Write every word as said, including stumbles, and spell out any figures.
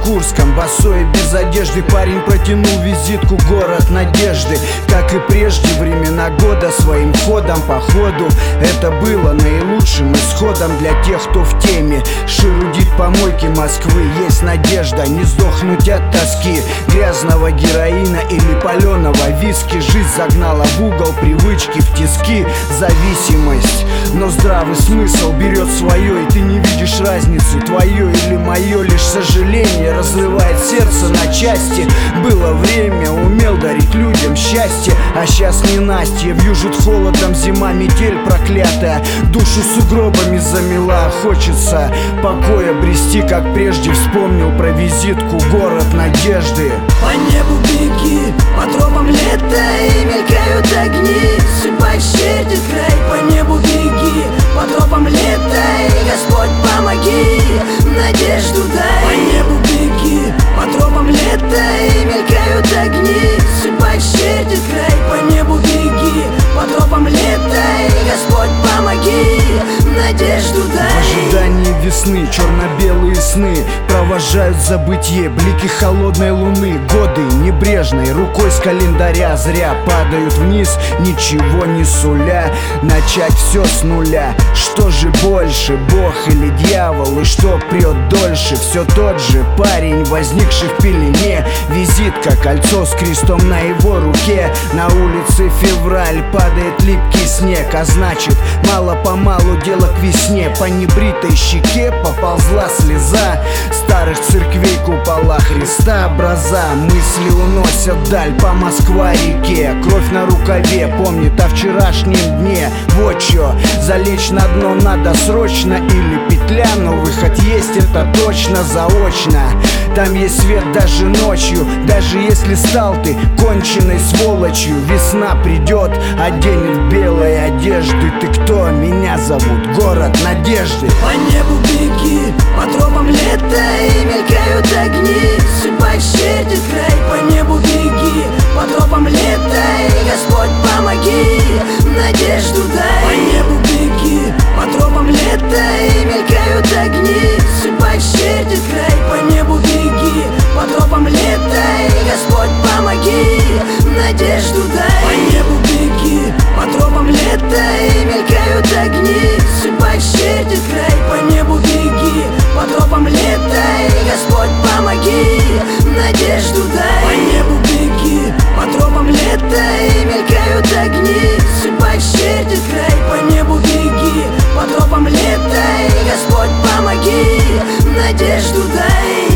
Курском, босой и без одежды, парень протянул визитку: город надежды. Как и прежде, времена года своим ходом по ходу, это было наилучшим исходом для тех, кто в теме. Шерудит помойки Москвы, есть надежда не сдохнуть от тоски, грязного героина или паленого виски. Жизнь загнала в угол, привычки в тиски, зависимость. Но здравый смысл берет свое, и ты не видишь разницы, твое или мое. Лишь сожаление разрывает сердце на части. Было время, умел дарить людям счастье, а сейчас ненастье. Вьюжит холодом зима, метель проклятая, душу сугробами замела. Хочется покоя брести, как прежде. Вспомнил про визитку: город надежды. По небу беги, по тропам лета, и мелькают огни. Судьба исчернит край. По небу беги, по тропам лета, и Господь помоги, надежду дай. По небу беги, по тропам лета, и мелькают огни. Судьба исчернит край. По небу беги, по тропам лета, и Господь помоги, надежду дай. В ожидании весны черно-белые сны провожают забытье, блики холодной луны. Годы небрежной рукой с календаря зря падают вниз, ничего не суля. Начать все с нуля. Что же больше, Бог или дьявол? И что прет дольше? Все тот же парень, возникший в пелене. Визитка, кольцо с крестом на его руке. На улице февраль, падает липкий снег, а значит, мало-помалу дело к весне. По небритой щеке поползла слеза старых церквей, купола Христа образа. Мысли уносят даль по Москва-реке. Кровь на рукаве помнит о вчерашнем дне. Вот чё, залечь на дно надо срочно или петля, но выход есть, это точно, заочно. Там есть свет даже ночью, даже если стал ты конченной сволочью. Весна придет, оденет в белые одежды. Ты кто? Меня зовут город надежды. По небу беги, по тропам лета, и мелькают огни. Судьба исчернит край. По небу беги, по тропам лета, и Господь помоги, надежду дай. По небу беги, по тропам лета, и мелькают огни. Судьба исчернит край. По небу беги, по тропам лета, и Господь помоги, надежду дай. По небу беги, по тропам лета, и мелькают огни. Судьба исчернит край. По небу беги, по тропам лета, и Господь помоги, надежду дай. По небу беги, по тропам лета, и мелькают огни. Судьба исчернит край. По небу беги, по тропам лета, и Господь помоги, надежду дай.